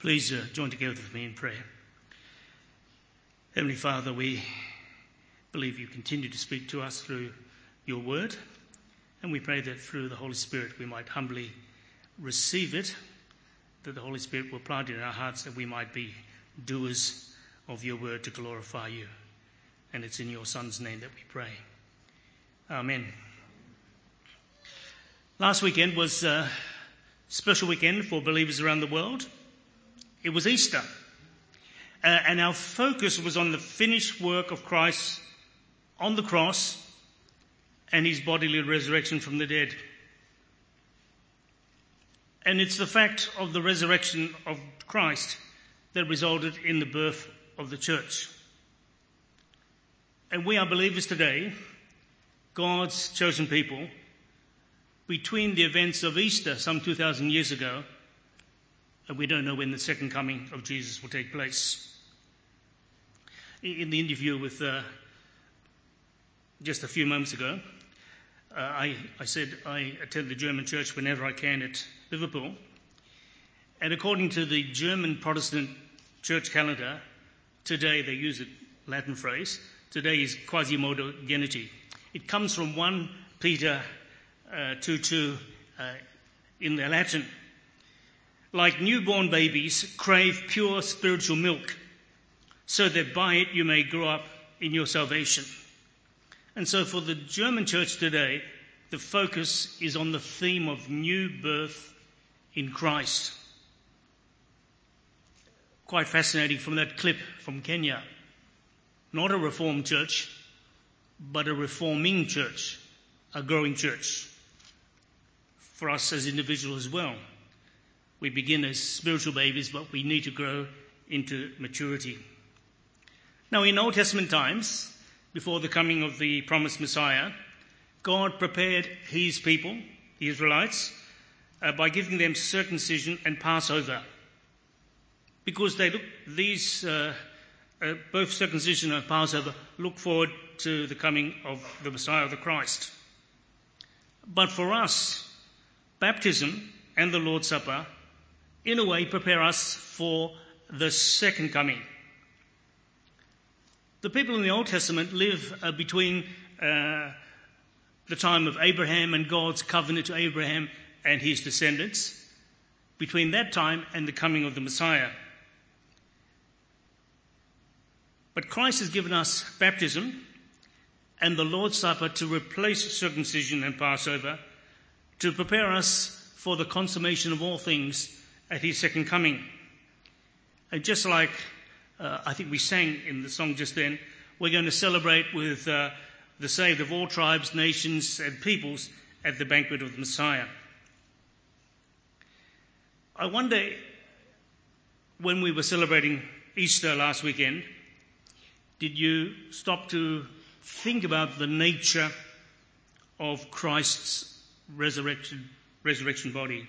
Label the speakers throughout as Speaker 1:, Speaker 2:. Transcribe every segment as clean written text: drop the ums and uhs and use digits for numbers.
Speaker 1: Please join together with me in prayer. Heavenly Father, we believe you continue to speak to us through your word, and we pray that through the Holy Spirit we might humbly receive it, that the Holy Spirit will plant it in our hearts, that we might be doers of your word to glorify you. And it's in your Son's name that we pray. Amen. Last weekend was a special weekend for believers around the world. It was Easter. And our focus was on the finished work of Christ on the cross and his bodily resurrection from the dead. And it's the fact of the resurrection of Christ that resulted in the birth of the church. And we are believers today, God's chosen people, between the events of Easter some 2,000 years ago, and we don't know when the second coming of Jesus will take place. In the interview with just a few moments ago, I said I attend the German church whenever I can at Liverpool. And according to the German Protestant church calendar, today, they use a Latin phrase, today is Quasimodo-geniti. It comes from 1 Peter 2:2 in the Latin. Like newborn babies, crave pure spiritual milk, so that by it you may grow up in your salvation. And so for the German church today, the focus is on the theme of new birth in Christ. Quite fascinating from that clip from Kenya. Not a reformed church, but a reforming church, a growing church. For us as individuals as well. We begin as spiritual babies, but we need to grow into maturity. Now, in Old Testament times, before the coming of the promised Messiah, God prepared his people, the Israelites, by giving them circumcision and Passover. Because both circumcision and Passover look forward to the coming of the Messiah, the Christ. But for us, baptism and the Lord's Supper, in a way, prepare us for the second coming. The people in the Old Testament live between the time of Abraham and God's covenant to Abraham and his descendants, between that time and the coming of the Messiah. But Christ has given us baptism and the Lord's Supper to replace circumcision and Passover, to prepare us for the consummation of all things at his second coming. And just like I think we sang in the song just then, we're going to celebrate with the saved of all tribes, nations and peoples at the banquet of the Messiah. I wonder, when we were celebrating Easter last weekend, did you stop to think about the nature of Christ's resurrection body?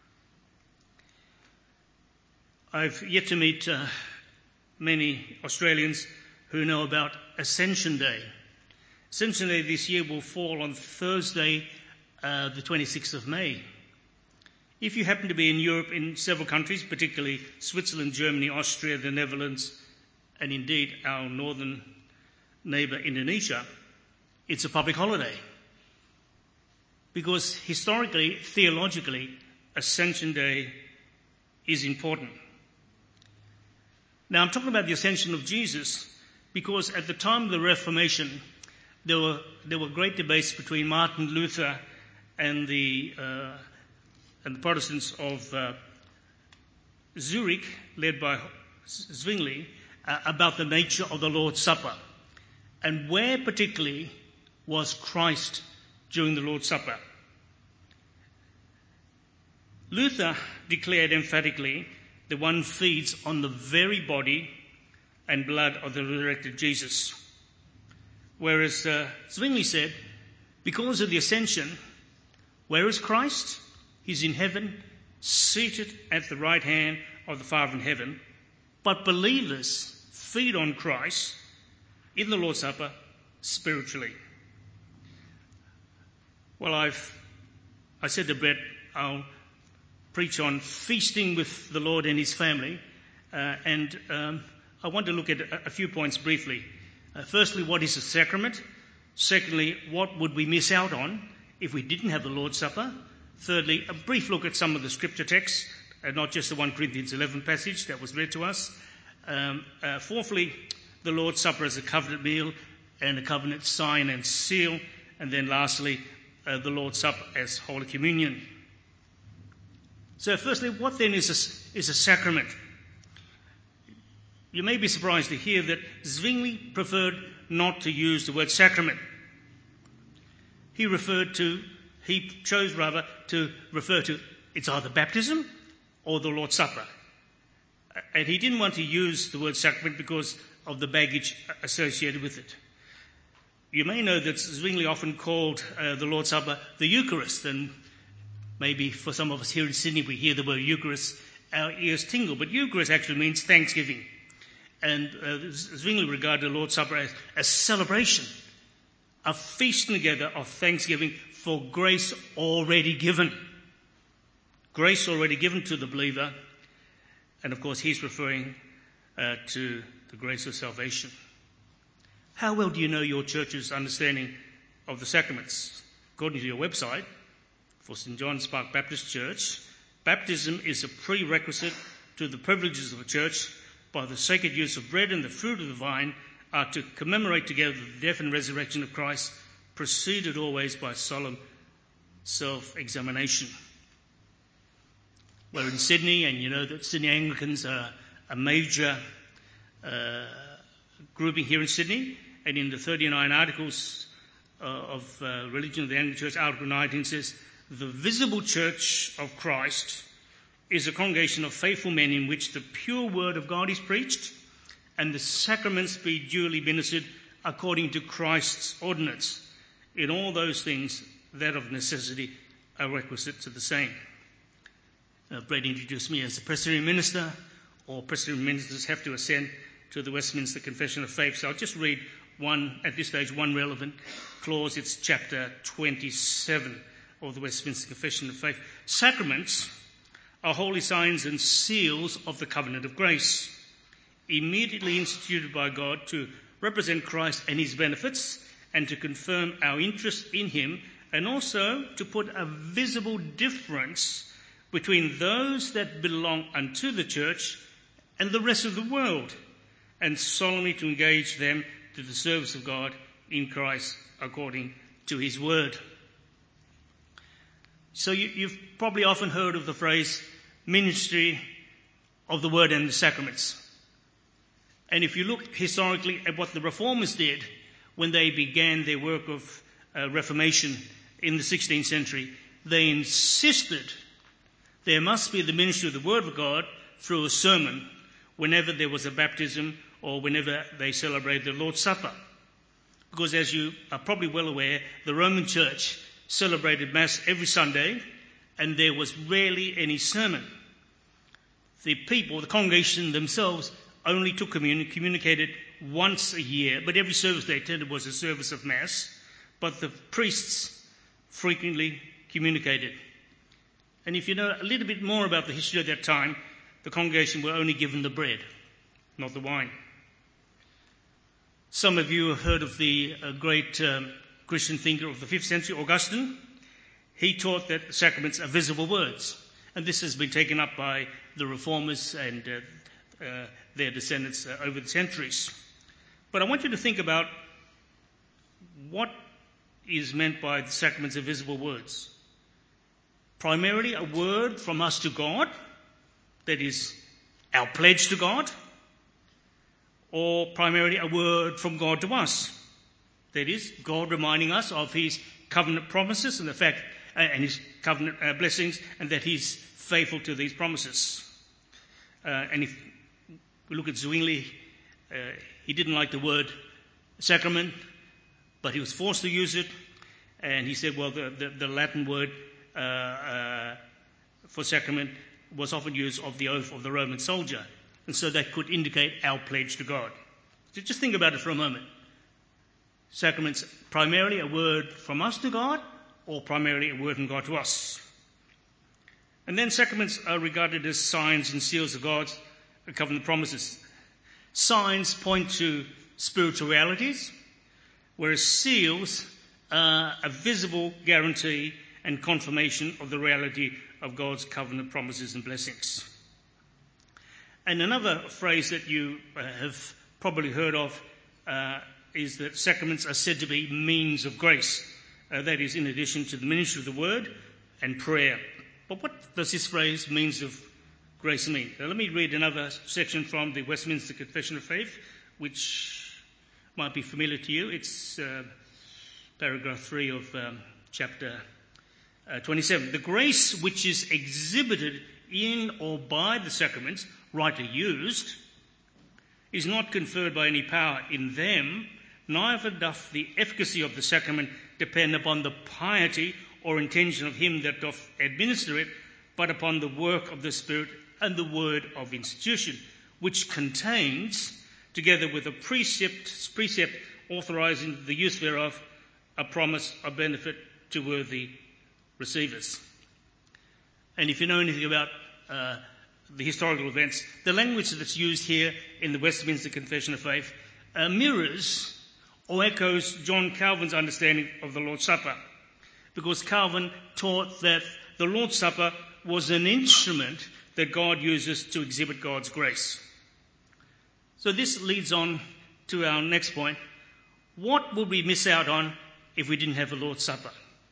Speaker 1: I've yet to meet many Australians who know about Ascension Day. Ascension Day this year will fall on Thursday, the 26th of May. If you happen to be in Europe, in several countries, particularly Switzerland, Germany, Austria, the Netherlands, and indeed our northern neighbour Indonesia, it's a public holiday. Because historically, theologically, Ascension Day is important. Now, I'm talking about the ascension of Jesus because at the time of the Reformation, there were great debates between Martin Luther and the Protestants of Zurich, led by Zwingli, about the nature of the Lord's Supper and where particularly was Christ during the Lord's Supper. Luther declared emphatically that one feeds on the very body and blood of the resurrected Jesus. Whereas Zwingli said, because of the ascension, where is Christ? He's in heaven, seated at the right hand of the Father in heaven. But believers feed on Christ in the Lord's Supper spiritually. Well, I said to Brett, I'll preach on feasting with the Lord and his family. And I want to look at a few points briefly. Firstly, what is a sacrament? Secondly, what would we miss out on if we didn't have the Lord's Supper? Thirdly, a brief look at some of the scripture texts, not just the 1 Corinthians 11 passage that was read to us. Fourthly, the Lord's Supper as a covenant meal and a covenant sign and seal. And then lastly, the Lord's Supper as Holy Communion. So firstly, what then is a sacrament? You may be surprised to hear that Zwingli preferred not to use the word sacrament. He chose to refer to it's either baptism or the Lord's Supper. And he didn't want to use the word sacrament because of the baggage associated with it. You may know that Zwingli often called the Lord's Supper the Eucharist, and maybe for some of us here in Sydney we hear the word Eucharist, our ears tingle, but Eucharist actually means thanksgiving. And Zwingli regarded the Lord's Supper as a celebration, a feasting together of thanksgiving for grace already given. Grace already given to the believer. And of course, he's referring to the grace of salvation. How well do you know your church's understanding of the sacraments? According to your website, for St. John's Park Baptist Church, baptism is a prerequisite to the privileges of the church. By the sacred use of bread and the fruit of the vine are to commemorate together the death and resurrection of Christ, preceded always by solemn self-examination. We're in Sydney, and you know that Sydney Anglicans are a major grouping here in Sydney, and in the 39 articles of religion of the Anglican Church, Article 19 says, the visible church of Christ is a congregation of faithful men in which the pure word of God is preached and the sacraments be duly ministered according to Christ's ordinance. In all those things that of necessity are requisite to the same. Brad introduced me as a Presbyterian minister. All Presbyterian ministers have to assent to the Westminster Confession of Faith. So I'll just read one relevant clause. It's chapter 27 of the Westminster Confession of Faith. Sacraments are holy signs and seals of the covenant of grace, immediately instituted by God to represent Christ and his benefits and to confirm our interest in him, and also to put a visible difference between those that belong unto the church and the rest of the world, and solemnly to engage them to the service of God in Christ according to his word. So you've probably often heard of the phrase ministry of the word and the sacraments. And if you look historically at what the Reformers did when they began their work of Reformation in the 16th century, they insisted there must be the ministry of the word of God through a sermon whenever there was a baptism or whenever they celebrated the Lord's Supper. Because as you are probably well aware, the Roman Church celebrated Mass every Sunday and there was rarely any sermon. The people, the congregation themselves, only took communion, communicated once a year, but every service they attended was a service of Mass, but the priests frequently communicated. And if you know a little bit more about the history of that time, the congregation were only given the bread, not the wine. Some of you have heard of the great Christian thinker of the 5th century, Augustine. He taught that sacraments are visible words. And this has been taken up by the Reformers and their descendants over the centuries. But I want you to think about what is meant by the sacraments of visible words. Primarily a word from us to God, that is our pledge to God, or primarily a word from God to us, that is God reminding us of his covenant promises and the fact and his covenant blessings, and that he's faithful to these promises. And if we look at Zwingli, he didn't like the word sacrament, but he was forced to use it. And he said, well, the Latin word for sacrament was often used of the oath of the Roman soldier. And so that could indicate our pledge to God. So just think about it for a moment. Sacraments, primarily a word from us to God, or primarily a word from God to us. And then sacraments are regarded as signs and seals of God's covenant promises. Signs point to spiritual realities, whereas seals are a visible guarantee and confirmation of the reality of God's covenant promises and blessings. And another phrase that you have probably heard of is that sacraments are said to be means of grace. That is, in addition to the ministry of the word and prayer. But what does this phrase, means of grace, mean? Now, let me read another section from the Westminster Confession of Faith, which might be familiar to you. It's paragraph 3 of chapter 27. The grace which is exhibited in or by the sacraments, rightly used, is not conferred by any power in them, neither doth the efficacy of the sacrament depend upon the piety or intention of him that doth administer it, but upon the work of the Spirit and the word of institution, which contains, together with a precept authorising the use thereof, a promise of benefit to worthy receivers. And if you know anything about the historical events, the language that's used here in the Westminster Confession of Faith mirrors or echoes John Calvin's understanding of the Lord's Supper, because Calvin taught that the Lord's Supper was an instrument that God uses to exhibit God's grace. So this leads on to our next point. What would we miss out on if we didn't have the Lord's Supper?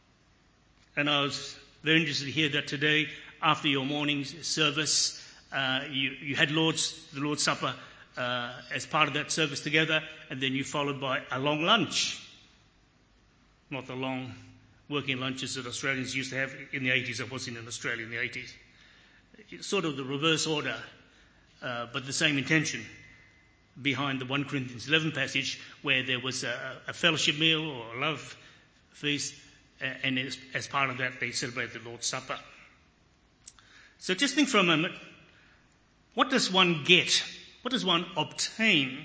Speaker 1: And I was very interested to hear that today, after your morning service, you had the Lord's Supper as part of that service together, and then you followed by a long lunch. Not the long working lunches that Australians used to have in the 80s. I wasn't in Australia in the 80s. It's sort of the reverse order, but the same intention behind the 1 Corinthians 11 passage, where there was a fellowship meal or a love feast, and as part of that they celebrated the Lord's Supper. So just think for a moment, what does one get? What does one obtain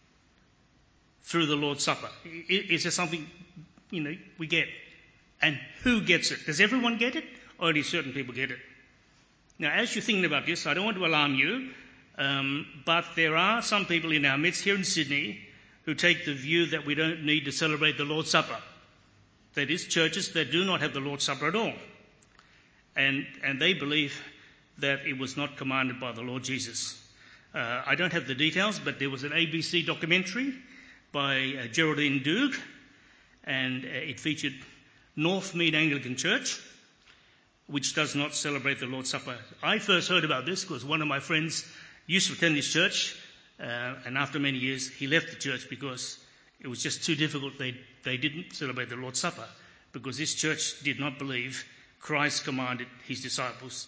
Speaker 1: through the Lord's Supper? Is there something, we get? And who gets it? Does everyone get it, or only certain people get it? Now, as you're thinking about this, I don't want to alarm you, but there are some people in our midst here in Sydney who take the view that we don't need to celebrate the Lord's Supper. That is, churches that do not have the Lord's Supper at all. And they believe that it was not commanded by the Lord Jesus. I don't have the details, but there was an ABC documentary by Geraldine Doog, and it featured Northmead Anglican Church, which does not celebrate the Lord's Supper. I first heard about this because one of my friends used to attend this church, and after many years he left the church because it was just too difficult. They didn't celebrate the Lord's Supper because this church did not believe Christ commanded his disciples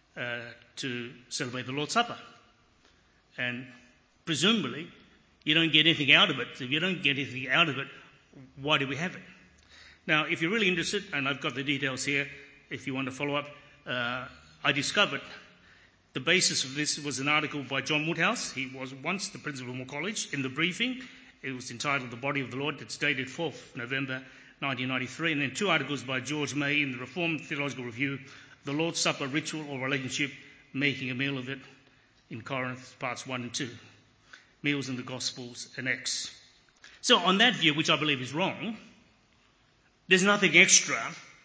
Speaker 1: to celebrate the Lord's Supper. And presumably, you don't get anything out of it. If you don't get anything out of it, why do we have it? Now, if you're really interested, and I've got the details here, if you want to follow up, I discovered the basis of this was an article by John Woodhouse. He was once the principal of Moore College. In the briefing, it was entitled The Body of the Lord. It's dated 4th November 1993. And then 2 articles by George May in the Reformed Theological Review, The Lord's Supper Ritual or Relationship, Making a Meal of It, in Corinth, parts 1 and 2. Meals in the Gospels, and Acts. So on that view, which I believe is wrong, there's nothing extra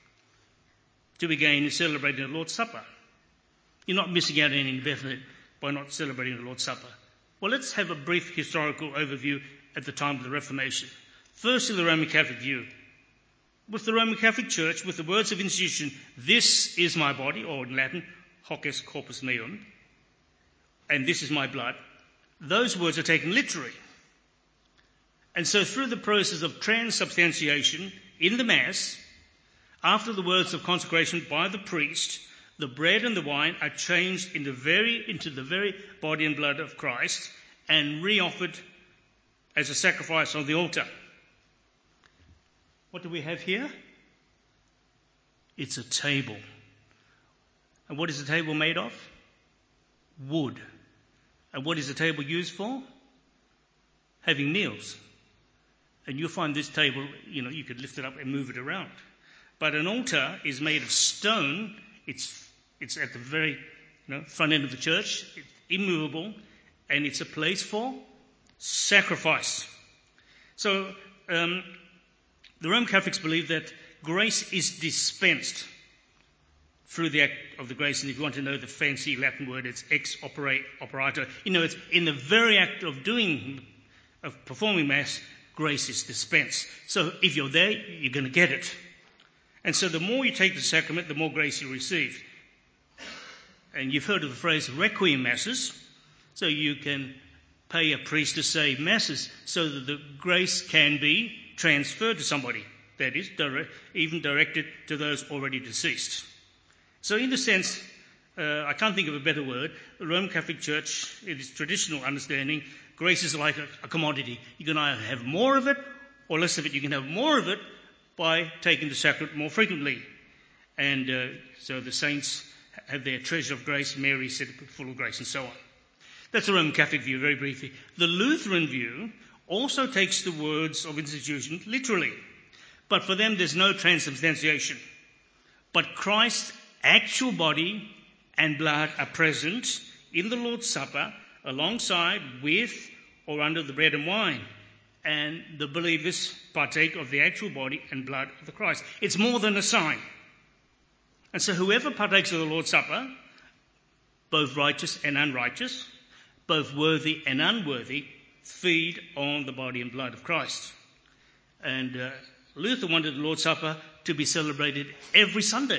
Speaker 1: to be gained in celebrating the Lord's Supper. You're not missing out on anything definite by not celebrating the Lord's Supper. Well, let's have a brief historical overview at the time of the Reformation. First, in the Roman Catholic view. With the Roman Catholic Church, with the words of institution, "This is my body," or in Latin, "Hoc est corpus meum," and "this is my blood," those words are taken literally. And so through the process of transubstantiation in the Mass, after the words of consecration by the priest, the bread and the wine are changed into the very body and blood of Christ and re-offered as a sacrifice on the altar. What do we have here? It's a table. And what is the table made of? Wood. And what is the table used for? Having meals. And you'll find this table, you could lift it up and move it around. But an altar is made of stone. It's It's at the very front end of the church. It's immovable, and it's a place for sacrifice. So the Roman Catholics believe that grace is dispensed through the act of the grace. And if you want to know the fancy Latin word, it's ex operato. It's in the very act of performing Mass, grace is dispensed. So if you're there, you're going to get it. And so the more you take the sacrament, the more grace you receive. And you've heard of the phrase requiem masses. So you can pay a priest to say masses so that the grace can be transferred to somebody. That is, even directed to those already deceased. So in a sense, I can't think of a better word. The Roman Catholic Church, in its traditional understanding, grace is like a commodity. You can either have more of it or less of it. You can have more of it by taking the sacrament more frequently. And so the saints have their treasure of grace, Mary said full of grace, and so on. That's the Roman Catholic view, very briefly. The Lutheran view also takes the words of institution literally. But for them, there's no transubstantiation. But Christ's actual body and blood are present in the Lord's Supper alongside with or under the bread and wine. And the believers partake of the actual body and blood of the Christ. It's more than a sign. And so whoever partakes of the Lord's Supper, both righteous and unrighteous, both worthy and unworthy, feed on the body and blood of Christ. And Luther wanted the Lord's Supper to be celebrated every Sunday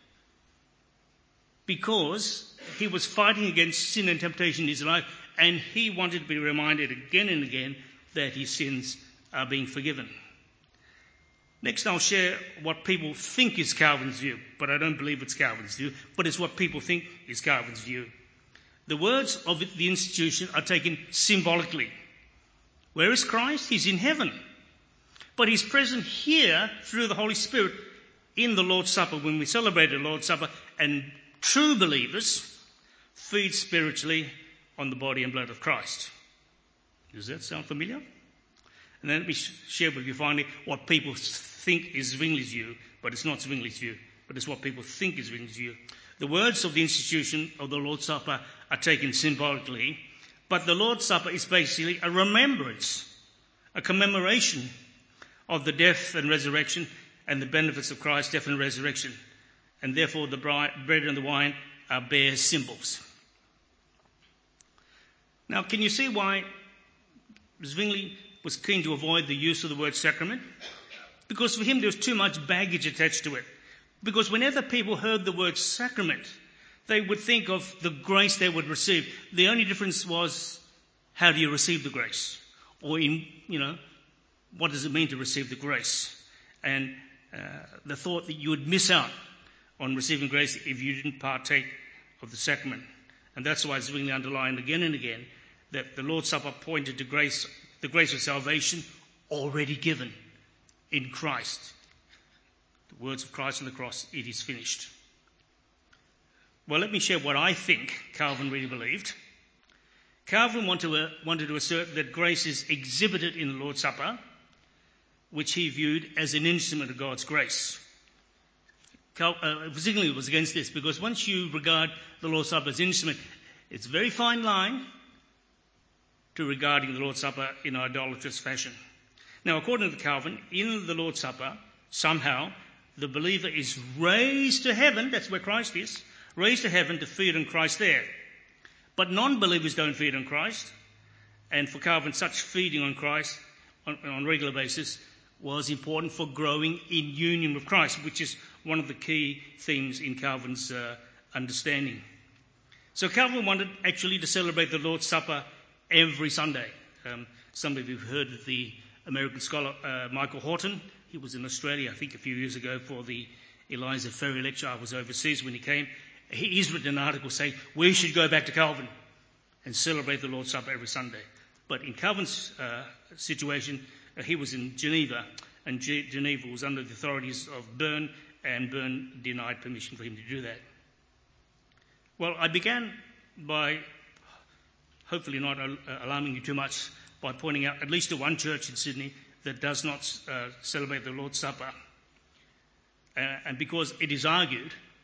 Speaker 1: because he was fighting against sin and temptation in his life, and he wanted to be reminded again and again that his sins are being forgiven. Next, I'll share what people think is Calvin's view, but I don't believe it's Calvin's view, but it's what people think is Calvin's view. The words of the institution are taken symbolically. Where is Christ? He's in heaven. But he's present here through the Holy Spirit in the Lord's Supper when we celebrate the Lord's Supper, and true believers feed spiritually on the body and blood of Christ. Does that sound familiar? And then let me share with you finally what people think is Zwingli's view, but it's not Zwingli's view, but it's what people think is Zwingli's view. The words of the institution of the Lord's Supper are taken symbolically, but the Lord's Supper is basically a remembrance, a commemoration of the death and resurrection and the benefits of Christ's death and resurrection. And therefore the bread and the wine are bare symbols. Now, can you see why Zwingli was keen to avoid the use of the word sacrament? Because for him there was too much baggage attached to it. Because whenever people heard the word sacrament, they would think of the grace they would receive. The only difference was, how do you receive the grace? Or what does it mean to receive the grace? And the thought that you would miss out on receiving grace if you didn't partake of the sacrament. And that's why Zwingli underlined again and again that the Lord's Supper pointed to grace, the grace of salvation already given in Christ. The words of Christ on the cross, it is finished. Well, let me share what I think Calvin really believed. Calvin wanted to assert that grace is exhibited in the Lord's Supper, which he viewed as an instrument of God's grace. Zwingli was against this because once you regard the Lord's Supper as an instrument, it's a very fine line to regarding the Lord's Supper in an idolatrous fashion. Now, according to Calvin, in the Lord's Supper, somehow, the believer is raised to heaven, that's where Christ is, raised to heaven to feed on Christ there. But non-believers don't feed on Christ, and for Calvin, such feeding on Christ on a regular basis was important for growing in union with Christ, which is one of the key themes in Calvin's understanding. So Calvin wanted actually to celebrate the Lord's Supper every Sunday. Some of you have heard of the American scholar Michael Horton. He was in Australia, I think, a few years ago for the Eliza Ferry lecture. I was overseas when he came. He's written an article saying we should go back to Calvin and celebrate the Lord's Supper every Sunday. But in Calvin's situation, he was in Geneva, and Geneva was under the authorities of Bern, and Bern denied permission for him to do that. Well, I began by, hopefully not alarming you too much, by pointing out at least to one church in Sydney that does not celebrate the Lord's Supper. And because it is argued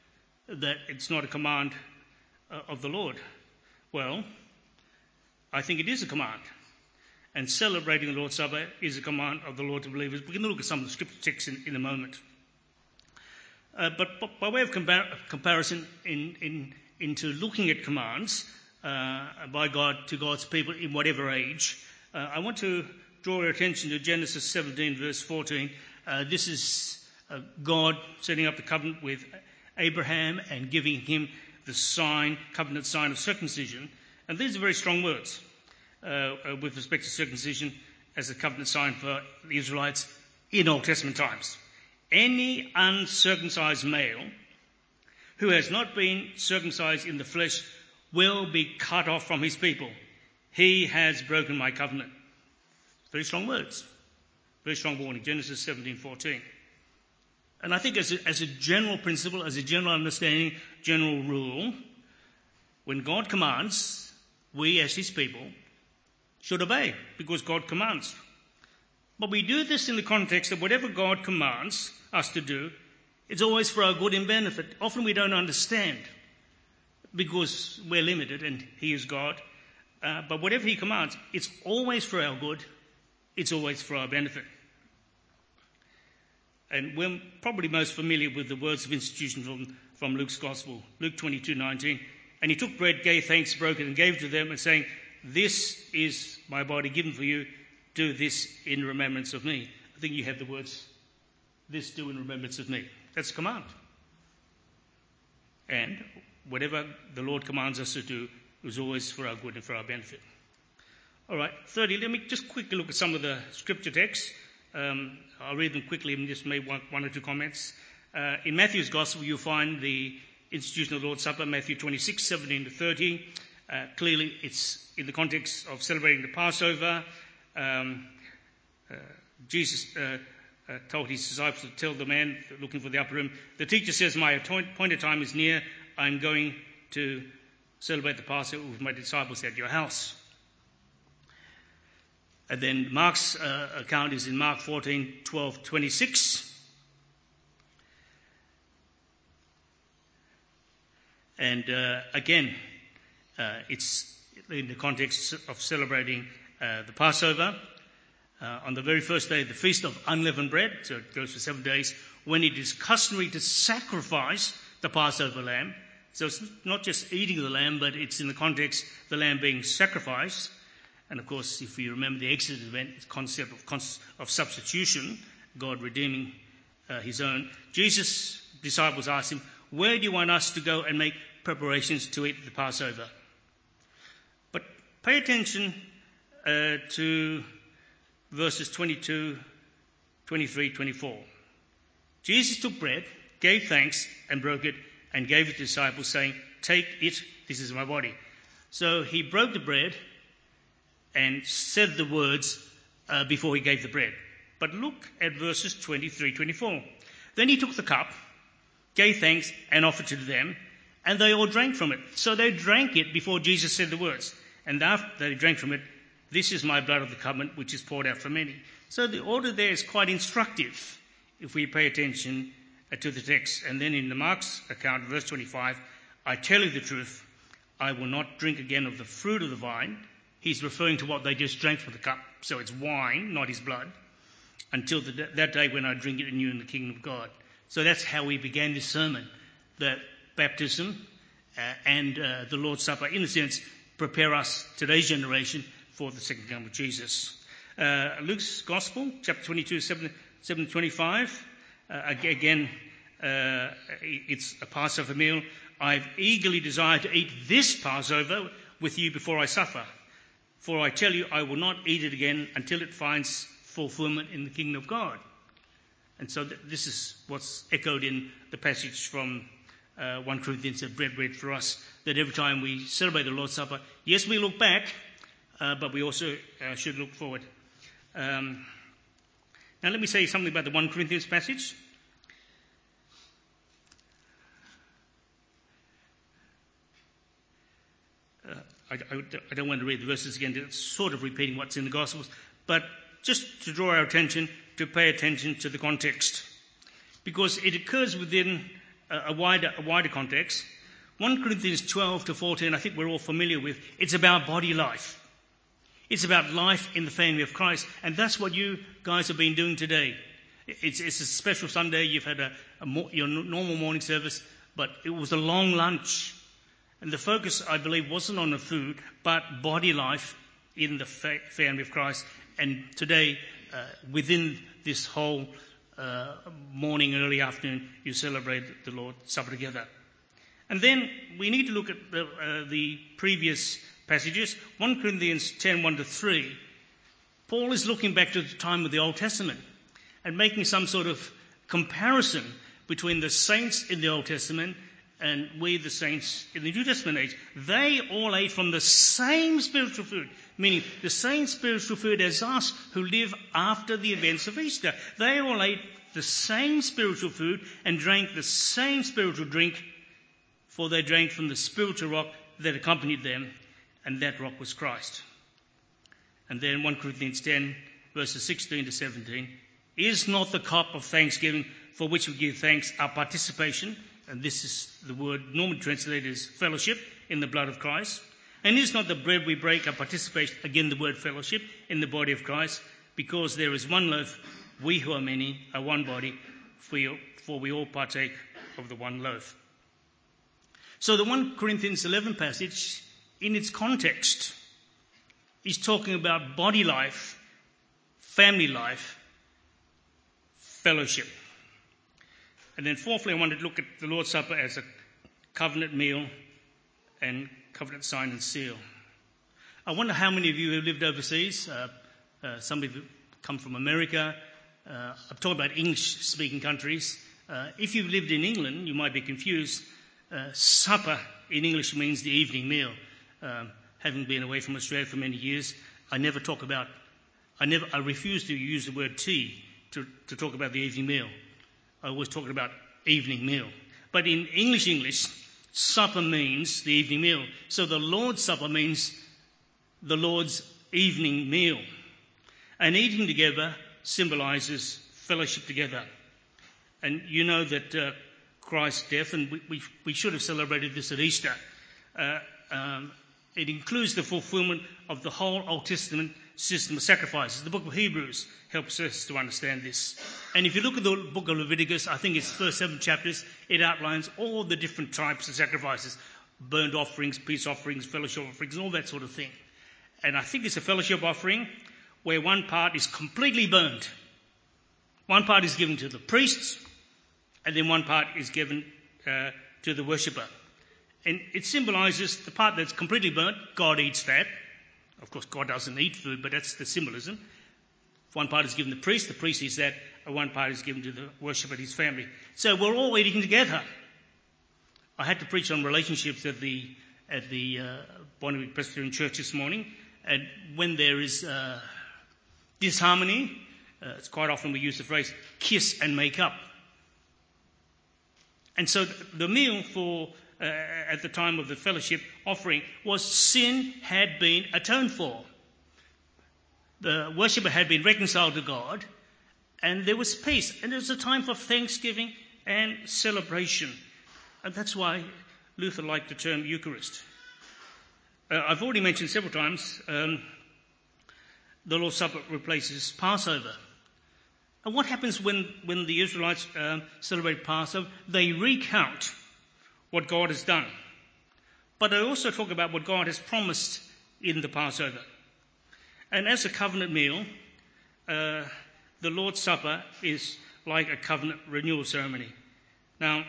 Speaker 1: that it's not a command of the Lord? Well, I think it is a command. And celebrating the Lord's Supper is a command of the Lord to believers. We're going to look at some of the scripture texts in a moment. But by way of comparison into looking at commands by God to God's people in whatever age, I want to draw your attention to Genesis 17, verse 14. This is God setting up the covenant with Abraham and giving him the covenant sign of circumcision. And these are very strong words with respect to circumcision as a covenant sign for the Israelites in Old Testament times. Any uncircumcised male who has not been circumcised in the flesh will be cut off from his people. He has broken my covenant. Very strong words. Very strong warning. Genesis 17:14. And I think as a general principle, as a general understanding, general rule, when God commands, we as his people should obey because God commands. But we do this in the context that whatever God commands us to do, it's always for our good and benefit. Often we don't understand because we're limited and he is God. But whatever he commands, it's always for our good. It's always for our benefit. And we're probably most familiar with the words of institution from Luke's Gospel, Luke 22:19. And he took bread, gave thanks, broke it, and gave it to them, and saying, "This is my body given for you. Do this in remembrance of me." I think you have the words, "This do in remembrance of me." That's a command. And whatever the Lord commands us to do is always for our good and for our benefit. All right, thirdly, let me just quickly look at some of the scripture texts. I'll read them quickly and just make one or two comments. In Matthew's Gospel, you'll find the institution of the Lord's Supper, Matthew 26:17-30. Clearly, it's in the context of celebrating the Passover. Jesus told his disciples to tell the man looking for the upper room, "The teacher says, my appointed time is near. I'm going to celebrate the Passover with my disciples at your house." And then Mark's account is in Mark 14:12-26. And again, it's in the context of celebrating the Passover. On the very first day of the Feast of Unleavened Bread, so it goes for 7 days, when it is customary to sacrifice the Passover lamb. So it's not just eating the lamb, but it's in the context of the lamb being sacrificed. And of course, if you remember the Exodus event, the concept of substitution, God redeeming his own, Jesus' disciples asked him, "Where do you want us to go and make preparations to eat the Passover?" But pay attention to verses 22, 23, 24. Jesus took bread, gave thanks, and broke it, and gave it to the disciples, saying, "Take it, this is my body." So he broke the bread and said the words before he gave the bread. But look at verses 23, 24. Then he took the cup, gave thanks, and offered it to them, and they all drank from it. So they drank it before Jesus said the words. And after they drank from it, "This is my blood of the covenant, which is poured out for many." So the order there is quite instructive if we pay attention to the text. And then in the Mark's account, verse 25, "I tell you the truth, I will not drink again of the fruit of the vine." He's referring to what they just drank from the cup. So it's wine, not his blood, until that day when I drink it anew in the kingdom of God. So that's how we began this sermon, that baptism and the Lord's Supper, in a sense, prepare us, today's generation, for the second coming of Jesus. Luke's Gospel, chapter 22, 7-25. Again, it's a Passover meal. "I've eagerly desired to eat this Passover with you before I suffer. For I tell you, I will not eat it again until it finds fulfillment in the kingdom of God." And so this is what's echoed in the passage from 1 Corinthians that Brett read for us, that every time we celebrate the Lord's Supper, yes, we look back, but we also should look forward. Now let me say something about the 1 Corinthians passage. I don't want to read the verses again. It's sort of repeating what's in the Gospels, but just to draw our attention, to pay attention to the context. Because it occurs within a wider context. 1 Corinthians 12 to 14, I think we're all familiar with. It's about body life. It's about life in the family of Christ. And that's what you guys have been doing today. It's a special Sunday. You've had your normal morning service, but it was a long lunch. And the focus, I believe, wasn't on the food, but body life in the family of Christ. And today, within this whole morning, early afternoon, you celebrate the Lord's Supper together. And then we need to look at the previous passages. 1 Corinthians 10, 1 to 3. Paul is looking back to the time of the Old Testament and making some sort of comparison between the saints in the Old Testament and we, the saints in the New Testament age. They all ate from the same spiritual food, meaning the same spiritual food as us who live after the events of Easter. They all ate the same spiritual food and drank the same spiritual drink, for they drank from the spiritual rock that accompanied them, and that rock was Christ. And then 1 Corinthians 10, verses 16 to 17. Is not the cup of thanksgiving for which we give thanks our participation, and this is the word normally translated as fellowship, in the blood of Christ? And is not the bread we break our participation, again the word fellowship, in the body of Christ? Because there is one loaf, we who are many are one body, for we all partake of the one loaf. So the 1 Corinthians 11 passage, in its context, is talking about body life, family life, fellowship. And then fourthly, I wanted to look at the Lord's Supper as a covenant meal and covenant sign and seal. I wonder how many of you have lived overseas. Some of you come from America. I'm talking about English-speaking countries. If you've lived in England, you might be confused. Supper in English means the evening meal. Having been away from Australia for many years, I refuse to use the word tea to talk about the evening meal. I always talk about evening meal. But in English, supper means the evening meal. So the Lord's Supper means the Lord's evening meal. And eating together symbolizes fellowship together. And you know that Christ's death, and we should have celebrated this at Easter, it includes the fulfillment of the whole Old Testament system of sacrifices. The book of Hebrews helps us to understand this. And if you look at the book of Leviticus, I think its first 7 chapters, it outlines all the different types of sacrifices: burnt offerings, peace offerings, fellowship offerings, and all that sort of thing. And I think it's a fellowship offering where one part is completely burnt. One part is given to the priests, and then one part is given to the worshipper. And it symbolizes the part that's completely burnt. God eats that. Of course, God doesn't eat food, but that's the symbolism. One part is given to the priest eats that, and one part is given to the worshipper and his family. So we're all eating together. I had to preach on relationships at the Bonneville Presbyterian Church this morning, and when there is disharmony, it's quite often we use the phrase kiss and make up. And so the meal at the time of the fellowship offering was sin had been atoned for. The worshipper had been reconciled to God, and there was peace. And it was a time for thanksgiving and celebration. And that's why Luther liked the term Eucharist. I've already mentioned several times the Lord's Supper replaces Passover. And what happens when the Israelites celebrate Passover? They recount what God has done. But they also talk about what God has promised in the Passover. And as a covenant meal, the Lord's Supper is like a covenant renewal ceremony. Now,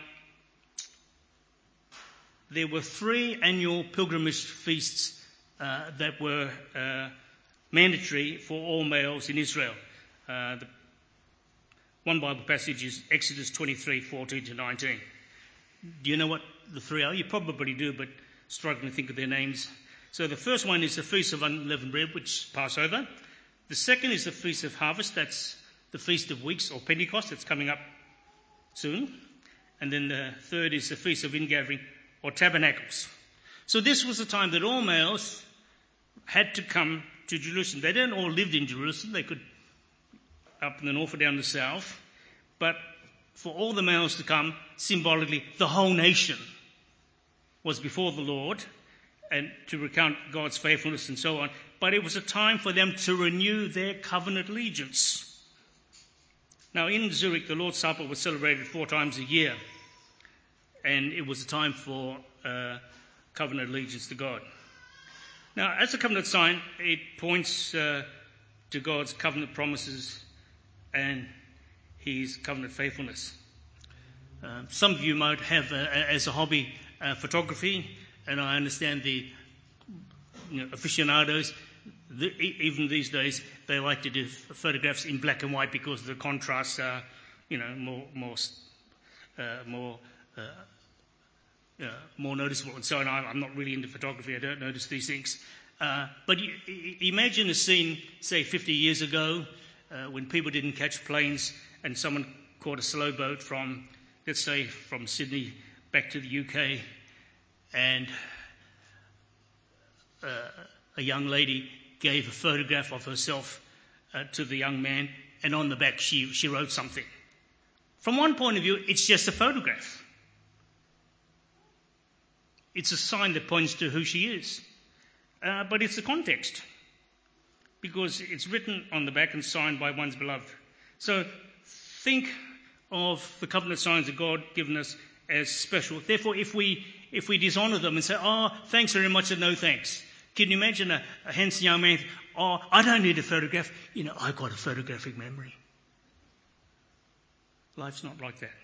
Speaker 1: there were 3 annual pilgrimage feasts that were mandatory for all males in Israel. The one Bible passage is Exodus 23, 14 to 19. Do you know what the 3 are? You probably do, but struggling to think of their names. So the first one is the Feast of Unleavened Bread, which is Passover. The second is the Feast of Harvest. That's the Feast of Weeks, or Pentecost. That's coming up soon. And then the third is the Feast of Ingathering, or Tabernacles. So this was the time that all males had to come to Jerusalem. They didn't all live in Jerusalem. They could up in the north or down the south. But for all the males to come, symbolically, the whole nation was before the Lord and to recount God's faithfulness and so on. But it was a time for them to renew their covenant allegiance. Now, in Zurich, the Lord's Supper was celebrated 4 times a year, and it was a time for covenant allegiance to God. Now, as a covenant sign, it points to God's covenant promises and his covenant faithfulness. Some of you might have, as a hobby, photography, and I understand the aficionados, even these days, they like to do photographs in black and white because the contrasts are, more noticeable and so on. I'm not really into photography. I don't notice these things. But imagine a scene, say 50 years ago, when people didn't catch planes and someone caught a slow boat from, let's say, from Sydney back to the UK, and a young lady gave a photograph of herself to the young man, and on the back she wrote something. From one point of view, it's just a photograph. It's a sign that points to who she is. But it's the context, because it's written on the back and signed by one's beloved. So think of the covenant signs that God given us as special. Therefore, if we dishonour them and say, "Oh, thanks very much," and no thanks. Can you imagine a handsome young man, "Oh, I don't need a photograph. I've got a photographic memory." Life's not like that.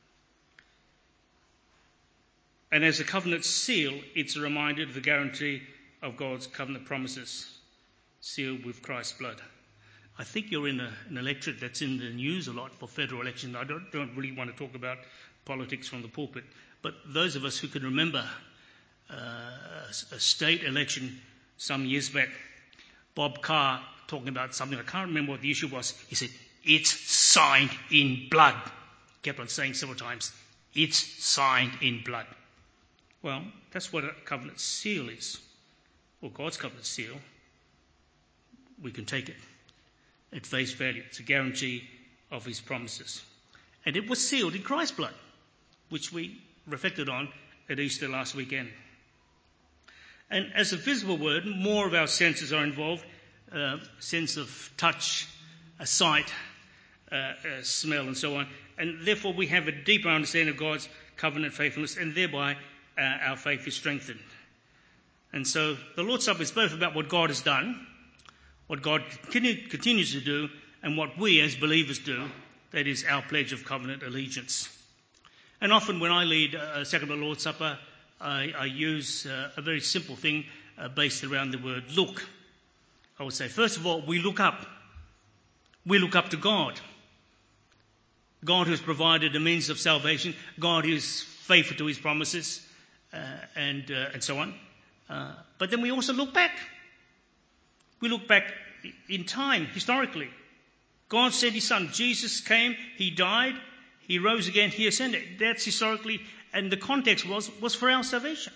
Speaker 1: And as a covenant seal, it's a reminder of the guarantee of God's covenant promises, sealed with Christ's blood. I think you're in an electorate that's in the news a lot for federal elections. I don't really want to talk about politics from the pulpit, but those of us who can remember a state election some years back, Bob Carr talking about something, I can't remember what the issue was. He said, "It's signed in blood." Kept on saying several times, "It's signed in blood." Well, that's what a covenant seal is, or God's covenant seal. We can take it at face value. It's a guarantee of his promises. And it was sealed in Christ's blood, which we reflected on at Easter last weekend. And as a visible word, more of our senses are involved, sense of touch, a sight, a smell, and so on. And therefore we have a deeper understanding of God's covenant faithfulness, and thereby our faith is strengthened. And so the Lord's Supper is both about what God has done, what God continues to do, and what we as believers do, that is our pledge of covenant allegiance. And often when I lead a Sacrament Lord's Supper, I use a very simple thing based around the word look. I would say, first of all, we look up. We look up to God. God who has provided a means of salvation, God who is faithful to his promises, and so on. But then we also look back. We look back in time, historically. God sent his Son. Jesus came, he died, he rose again, he ascended. That's historically, and the context was for our salvation.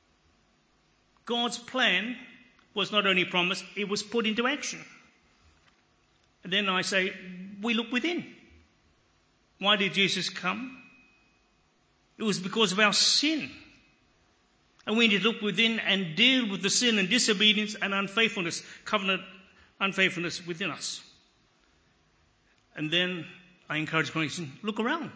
Speaker 1: God's plan was not only promised, it was put into action. And then I say, we look within. Why did Jesus come? It was because of our sin. And we need to look within and deal with the sin and disobedience and unfaithfulness, covenant unfaithfulness within us. And then I encourage congregation, look around.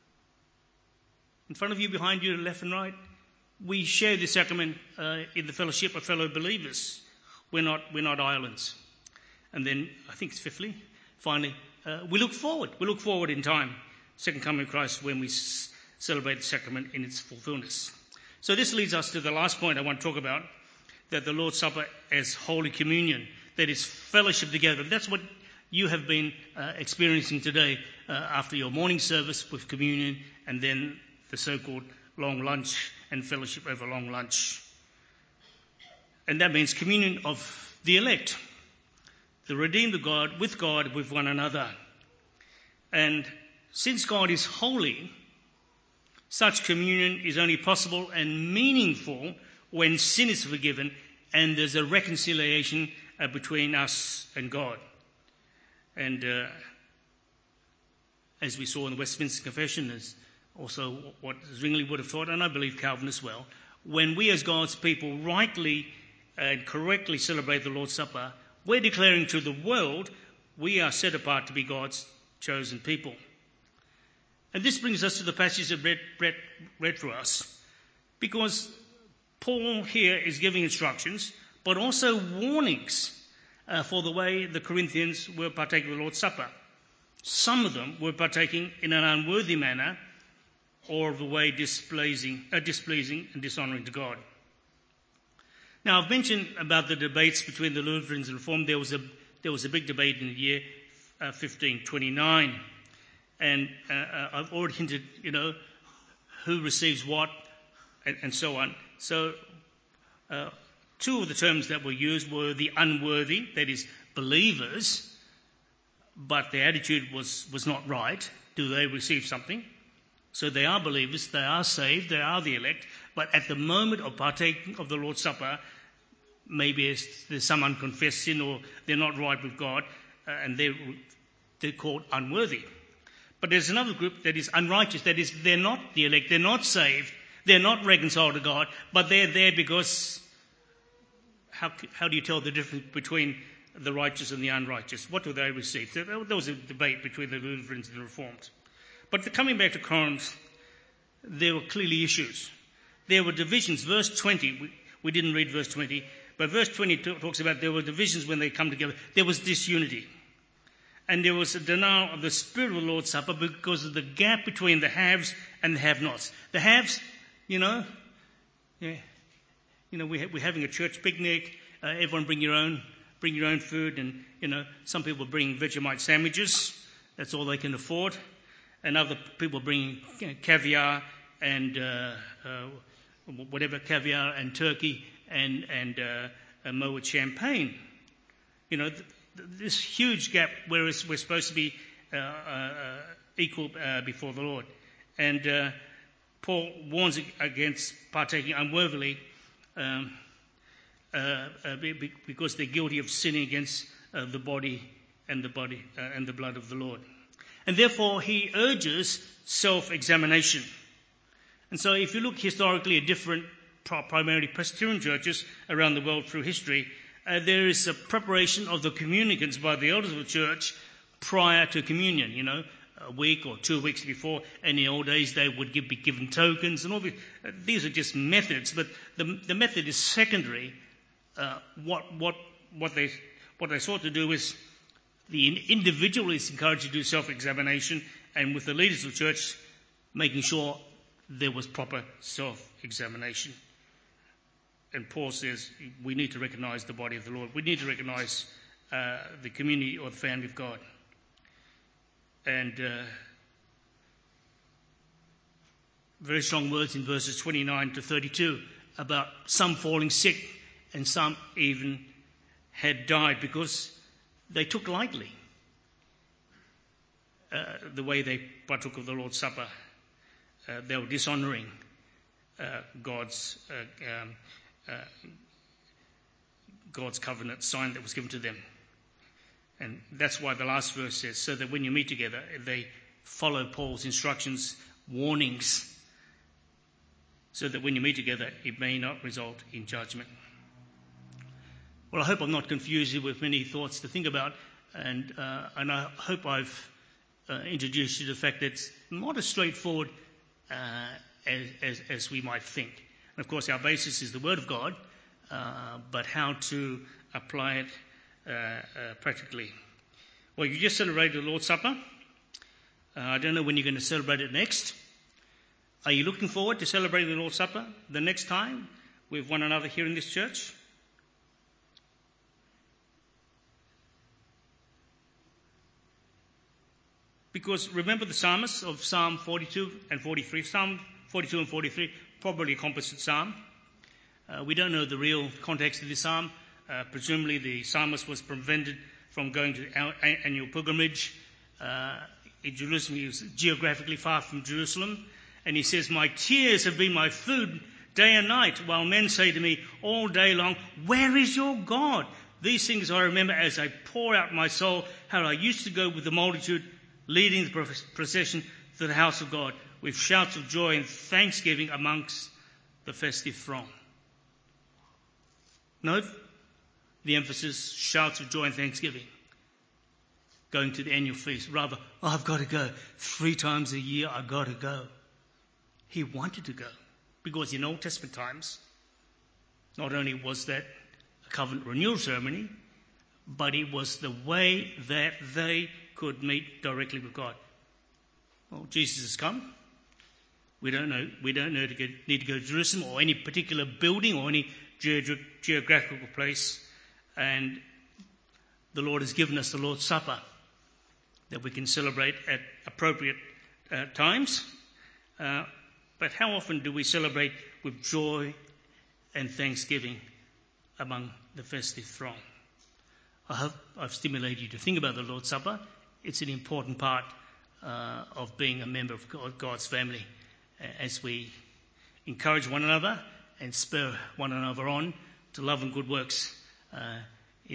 Speaker 1: In front of you, behind you, left and right, we share this sacrament in the fellowship of fellow believers. We're not islands. And then, I think it's finally, we look forward. We look forward in time, second coming of Christ, when we celebrate the sacrament in its fulfillment. So this leads us to the last point I want to talk about, that the Lord's Supper as Holy Communion, that is fellowship together. That's what you have been experiencing today after your morning service with communion, and then the so-called long lunch and fellowship over long lunch. And that means communion of the elect, the redeemed of God, with one another. And since God is holy, such communion is only possible and meaningful when sin is forgiven and there's a reconciliation between us and God. And as we saw in the Westminster Confession, is also what Zwingli would have taught, and I believe Calvin as well. When we as God's people rightly and correctly celebrate the Lord's Supper, we're declaring to the world we are set apart to be God's chosen people. And this brings us to the passage that Brett read for us, because Paul here is giving instructions, but also warnings for the way the Corinthians were partaking of the Lord's Supper. Some of them were partaking in an unworthy manner, or of the way displeasing and dishonouring to God. Now, I've mentioned about the debates between the Lutherans and Reformed. There was a big debate in the year 1529, and I've already hinted, who receives what, and so on. So, two of the terms that were used were the unworthy, that is, believers, but their attitude was not right. Do they receive something? So they are believers, they are saved, they are the elect, but at the moment of partaking of the Lord's Supper, maybe there's some unconfessed sin or they're not right with God, and they're called unworthy. But there's another group that is unrighteous, that is, they're not the elect, they're not saved, they're not reconciled to God, but they're there because how do you tell the difference between the righteous and the unrighteous? What do they receive? There was a debate between the Lutherans and the Reformed. But coming back to Corinth, there were clearly issues. There were divisions. Verse 20, we didn't read verse 20, but verse 20 talks about there were divisions when they come together. There was disunity. And there was a denial of the spirit of the Lord's Supper because of the gap between the haves and the have-nots. The haves, we're having a church picnic. Everyone bring your own food, and some people bring Vegemite sandwiches. That's all they can afford. And other people bring caviar and caviar and turkey and Moet champagne. This huge gap where we're supposed to be equal before the Lord. And Paul warns against partaking unworthily because they're guilty of sinning against the body and the blood of the Lord. And therefore, he urges self-examination. And so if you look historically at different, primarily Presbyterian churches around the world through history, there is a preparation of the communicants by the elders of the church prior to communion, a week or 2 weeks before. In the old days, they would be given tokens and all these. These are just methods, but the method is secondary. What they sought to do is the individual is encouraged to do self-examination, and with the leaders of the church, making sure there was proper self-examination. And Paul says we need to recognize the body of the Lord. We need to recognize the community or the family of God. And very strong words in verses 29 to 32 about some falling sick and some even had died because they took lightly the way they partook of the Lord's Supper. They were dishonouring God's covenant sign that was given to them. And that's why the last verse says, so that when you meet together, they follow Paul's instructions, warnings, so that when you meet together, it may not result in judgment. Well, I hope I'm not confused you with many thoughts to think about, and I hope I've introduced you to the fact that it's not as straightforward as we might think. And of course, our basis is the Word of God, but how to apply it practically. Well, you just celebrated the Lord's Supper. I don't know when you're going to celebrate it next. Are you looking forward to celebrating the Lord's Supper the next time with one another here in this church? Because remember the psalmists of Psalm 42 and 43. Psalm 42 and 43, probably a composite psalm. We don't know the real context of this psalm. Presumably the psalmist was prevented from going to our annual pilgrimage in Jerusalem. He was geographically far from Jerusalem. And he says, my tears have been my food day and night, while men say to me all day long, where is your God? These things I remember as I pour out my soul, how I used to go with the multitude leading the procession to the house of God with shouts of joy and thanksgiving amongst the festive throng. Note the emphasis, shouts of joy and thanksgiving. Going to the annual feast. Rather, I've got to go. 3 times a year, I've got to go. He wanted to go. Because in Old Testament times, not only was that a covenant renewal ceremony, but it was the way that they could meet directly with God. Well, Jesus has come. We don't need to go to Jerusalem or any particular building or any geographical place. And the Lord has given us the Lord's Supper that we can celebrate at appropriate times. But how often do we celebrate with joy and thanksgiving among the festive throng? I hope I've stimulated you to think about the Lord's Supper. It's an important part of being a member of God's family as we encourage one another and spur one another on to love and good works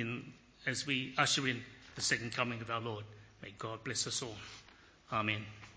Speaker 1: as we usher in the second coming of our Lord. May God bless us all. Amen.